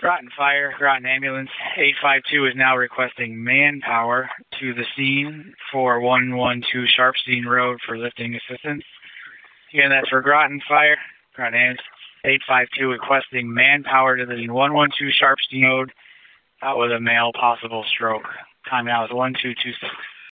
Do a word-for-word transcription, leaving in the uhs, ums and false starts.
Groton Fire, Groton Ambulance, eight five two is now requesting manpower to the scene for one one two Sharpstein Road for lifting assistance. Again, that's for Groton Fire, Groton Ambulance, eight five two requesting manpower to the one one two Sharpstein Road, out with a male possible stroke. Time now is one two two six.